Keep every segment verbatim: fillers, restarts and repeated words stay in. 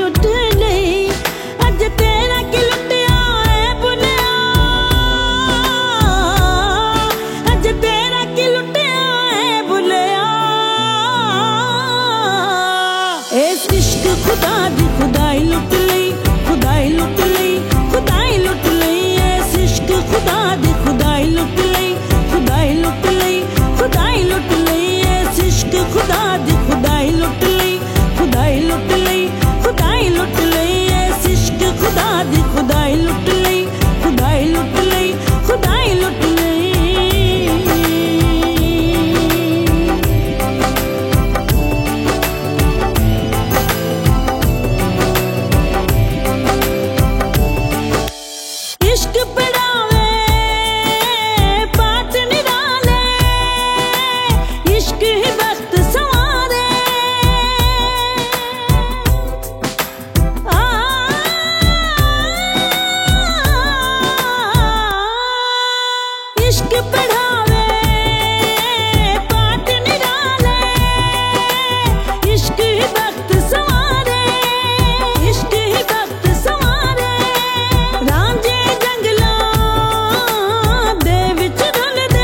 लुट गई। अज तेरा की लुटिया है बुलिया, अज तेरा की लुटिया है बुलिया। इस इश्क खुदा दी खुदाई लुट लई, खुदाई लुट लई, खुदाई लुट लई। इस इश्क खुदा दी खुदाई लुट लई, खुदाई लुट लई, खुदाई लुट लई। इस इश्क खुदा दी खुदाई लुट लई, खुदाई लुट लई, खुदाई लुट लई। इस इश्क खुदा दी खुदाई लुट लई, खुदाई लुट लई, खुदाई लुट लई। इश्क पढ़ावे पाठ निराले, इश्क ही वक्त संवारे। आ, इश्क पढ़ावे पाठ निराले, इश्क ही वक्त संवारे, इश्क ही वक्त संवारे। रांझे जंगलों दे विच रुलदे,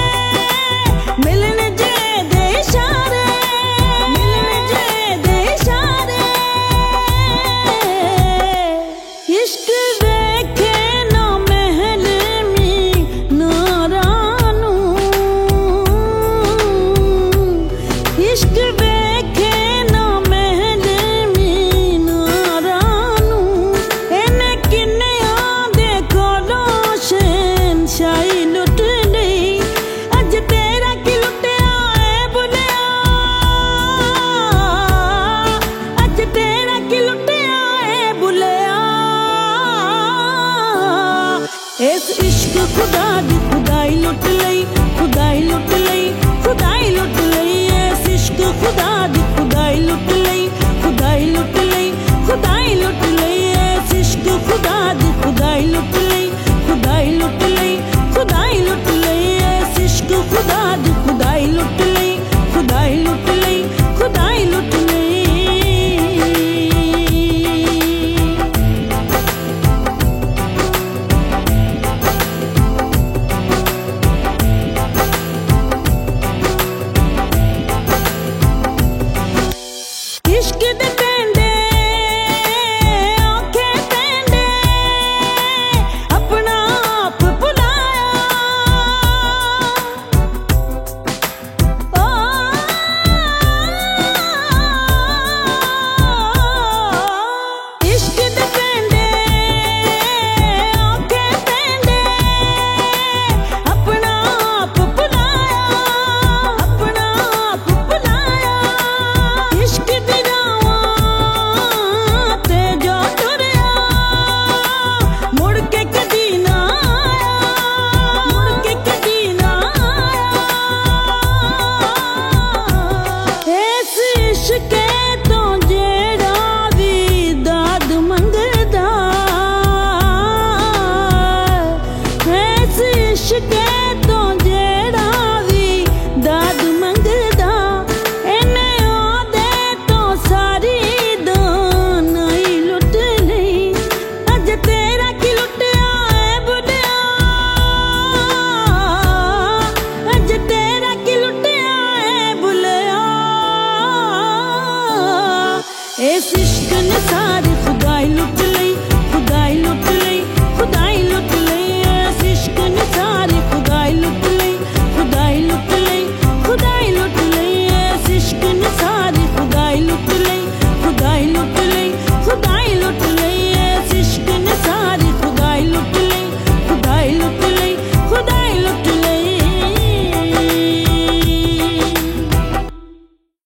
मिलन जे दे इशारे, मिलन जे दे इशारे। इश्क वेखे ना महलमी नारानू, इश्क वेखे ना महलमी नारानू। इन्हें किन्नियां दे कोलों शहनशाही लुट गई। अज तेरा की लुटिया है बुलिया, अज तेरा की लुटिया है बुलिया। इस इश्क खुदा दी खुदाई लुट लई,